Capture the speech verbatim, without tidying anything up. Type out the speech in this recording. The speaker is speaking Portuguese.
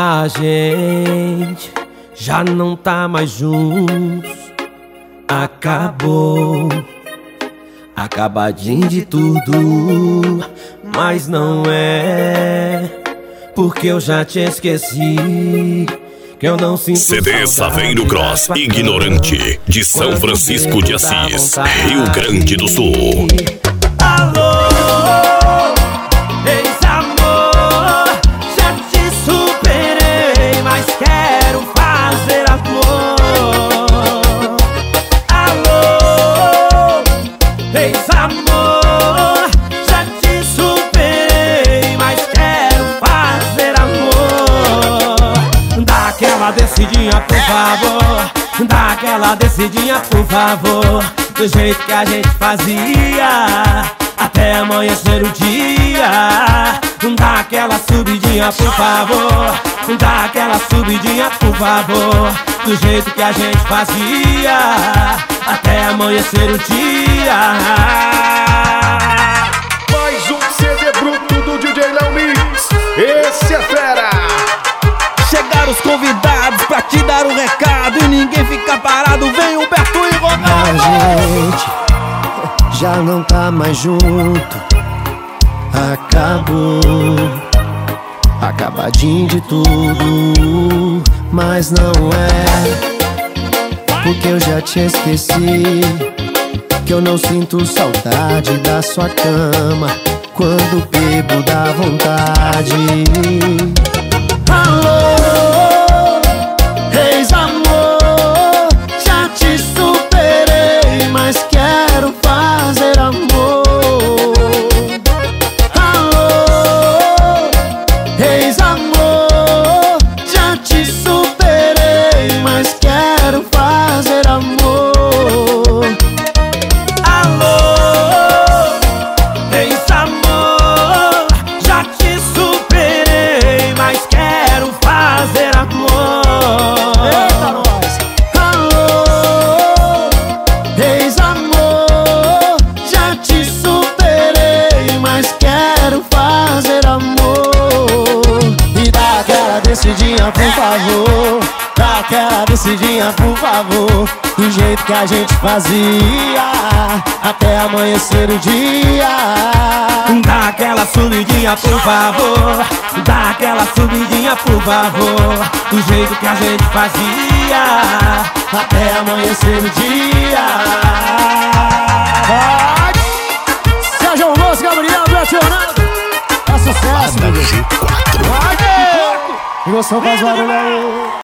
A gente já não tá mais juntos. Acabou, acabadinho de tudo. Mas não é porque eu já te esqueci, que eu não sinto C D Saveiro Cross Ignorante, de São Francisco de Assis, Rio Grande do Sul. Alô, ex-amor, já te superei, mas quero fazer amor. Alô, ex-amor, já te superei, mas quero fazer amor. Dá aquela descidinha, por favor. Dá aquela descidinha, por favor. Do jeito que a gente fazia, até amanhecer o dia. Dá aquela subidinha, por favor. Dá aquela subidinha, por favor. Do jeito que a gente fazia, até amanhecer o dia. Mais um C D bruto do D J Léo Mix. Esse é fera. Chegaram os convidados pra te dar um recado e ninguém fica parado. Vem Humberto e Ronaldo. A gente já não tá mais junto. Acabou, acabadinho de tudo. Mas não é porque eu já te esqueci, que eu não sinto saudade da sua cama. Quando bebo dá vontade. Alô, ex-amor, já te superei, mas quero fazer amor. Alô, ex-amor, já te superei, mas quero fazer amor. Alô, ex-amor, já te superei, mas quero fazer amor. Eita, nós! Alô, ex-amor, já te superei, mas quero fazer amor. E dá aquela descidinha, por favor. Dá aquela descidinha, por favor. Do jeito que a gente fazia, até amanhecer o dia. Dá aquela subidinha, por favor. Dá aquela subidinha, por favor. Do jeito que a gente fazia, Até amanhecer o dia. Vai! Sérgio Alonso, Gabriel, Betionado. É sucesso, meu Deus. G quatro. Vai! E você faz barulho aí.